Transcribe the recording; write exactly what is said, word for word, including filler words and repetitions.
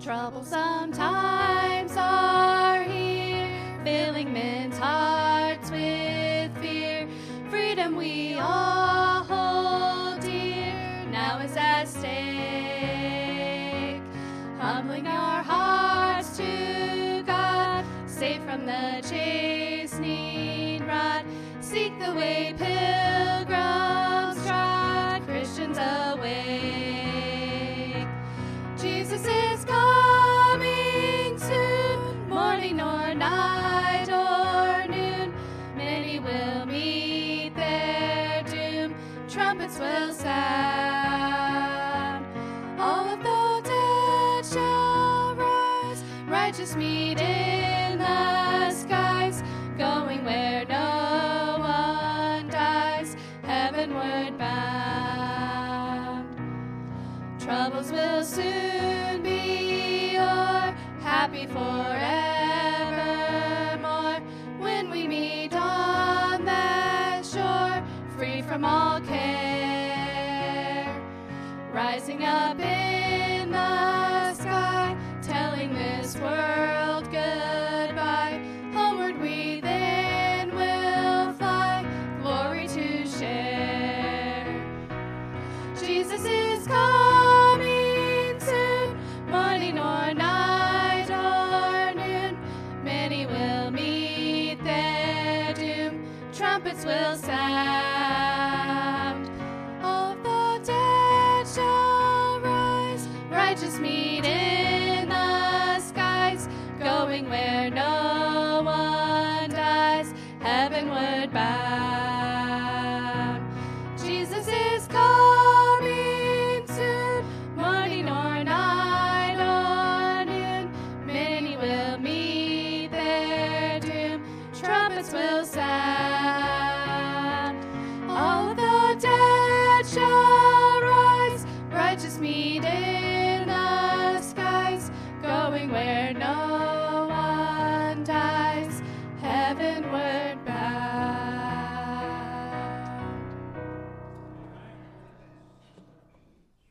Troublesome times are here, filling men's hearts with fear. Freedom we all hold dear, now is at stake. Humbling our hearts to God, safe from the chastening rod. Seek the way pilgrims trod, Christians awake. Jesus is coming soon, morning or night or noon. Many will meet their doom, trumpets will sound. All of the dead shall rise, righteous meet in the skies, going where no one dies, heavenward bound. Troubles will soon be o'er, happy forevermore, when we meet on that shore, free from all care. Rising up in the sky, telling this world goodbye, homeward we then will fly, glory to share. Jesus is coming soon, morning or night or noon. Many will meet their doom, trumpets will sound.